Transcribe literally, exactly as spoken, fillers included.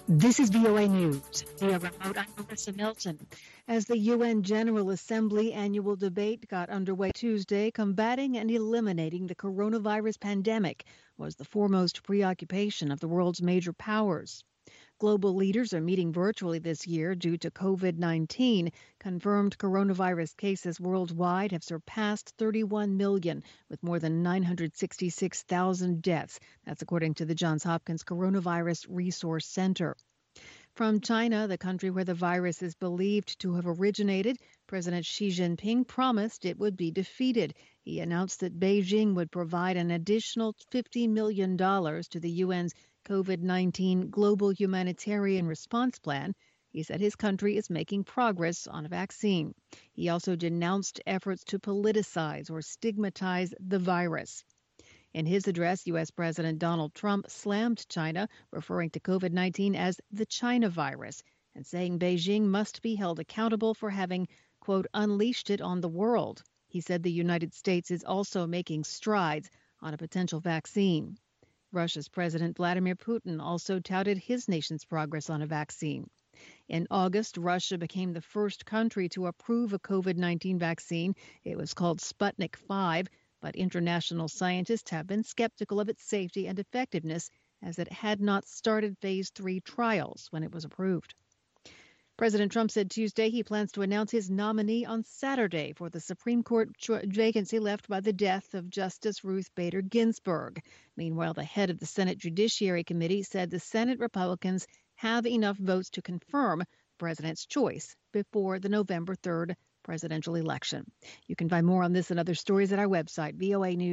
This is V O A News. Via remote, I'm Melissa Milton. As the U N General Assembly annual debate got underway Tuesday, combating and eliminating the coronavirus pandemic was the foremost preoccupation of the world's major powers. Global leaders are meeting virtually this year due to COVID nineteen. Confirmed coronavirus cases worldwide have surpassed thirty-one million, with more than nine hundred sixty-six thousand deaths. That's according to the Johns Hopkins Coronavirus Resource Center. From China, the country where the virus is believed to have originated, President Xi Jinping promised it would be defeated. He announced that Beijing would provide an additional fifty million dollars to the U N's COVID nineteen Global Humanitarian Response Plan. He said his country is making progress on a vaccine. He also denounced efforts to politicize or stigmatize the virus. In his address, U S. President Donald Trump slammed China, referring to COVID nineteen as the China virus, and saying Beijing must be held accountable for having, quote, unleashed it on the world. He said the United States is also making strides on a potential vaccine. Russia's President Vladimir Putin also touted his nation's progress on a vaccine. In August, Russia became the first country to approve a COVID nineteen vaccine. It was called Sputnik five, but international scientists have been skeptical of its safety and effectiveness as it had not started phase three trials when it was approved. President Trump said Tuesday he plans to announce his nominee on Saturday for the Supreme Court vacancy left by the death of Justice Ruth Bader Ginsburg. Meanwhile, the head of the Senate Judiciary Committee said the Senate Republicans have enough votes to confirm the president's choice before the November third presidential election. You can find more on this and other stories at our website, V O A News.